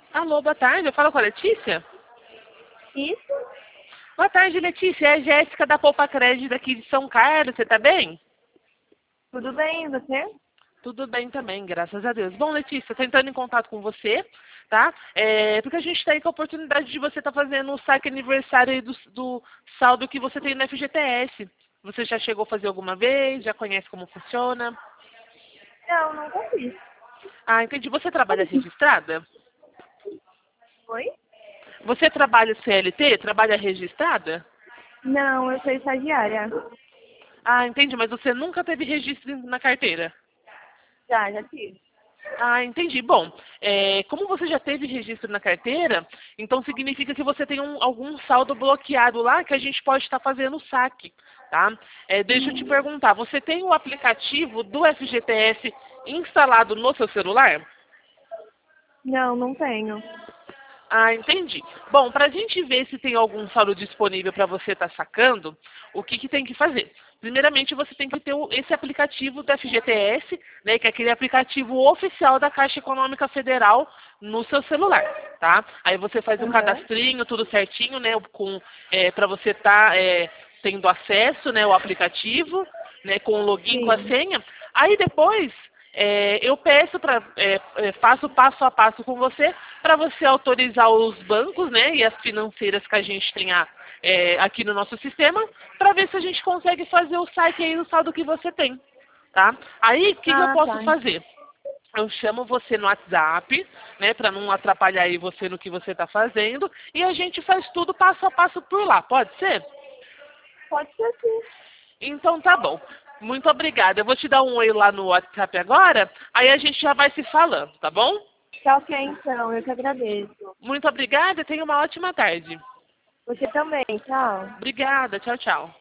Alô, boa tarde. Eu falo com a Letícia? Isso? Boa tarde, Letícia. É a Jéssica da Poupa Crédito aqui de São Carlos. Você tá bem? Tudo bem, e você? Tudo bem também, graças a Deus. Bom, Letícia, tô entrando em contato com você, tá? Porque a gente está aí com a oportunidade de você estar fazendo o saque aniversário aí do saldo que você tem no FGTS. Você já chegou a fazer alguma vez? Já conhece como funciona? Não, nunca fiz. Ah, entendi. Você trabalha registrada? Oi? Você trabalha CLT? Trabalha registrada? Não, eu sou estagiária. Ah, entendi. Mas você nunca teve registro na carteira? Já tive. Ah, entendi. Bom, como você já teve registro na carteira, então significa que você tem algum saldo bloqueado lá que a gente pode estar fazendo o saque, tá? Deixa eu te perguntar, você tem o aplicativo do FGTS instalado no seu celular? Não, não tenho. Ah, entendi. Bom, para a gente ver se tem algum saldo disponível para você estar sacando, o que tem que fazer? Primeiramente, você tem que ter esse aplicativo do FGTS, né, que é aquele aplicativo oficial da Caixa Econômica Federal no seu celular, tá? Aí você faz o Aham. cadastrinho, tudo certinho, né, para você estar tendo acesso, né, ao aplicativo, né, com o login, com a Sim. senha. Aí depois eu peço faço passo a passo com você para você autorizar os bancos, né, e as financeiras que a gente tem aqui no nosso sistema, para ver se a gente consegue fazer o saque aí no saldo que você tem, tá? Aí, o que eu Ah, posso tá. fazer? Eu chamo você no WhatsApp, né, para não atrapalhar aí você no que você está fazendo, e a gente faz tudo passo a passo por lá, pode ser? Pode ser sim. Então tá bom. Muito obrigada. Eu vou te dar um oi lá no WhatsApp agora, aí a gente já vai se falando, tá bom? Tá ok, então. Eu que agradeço. Muito obrigada e tenha uma ótima tarde. Você também, tchau. Obrigada. Tchau, tchau.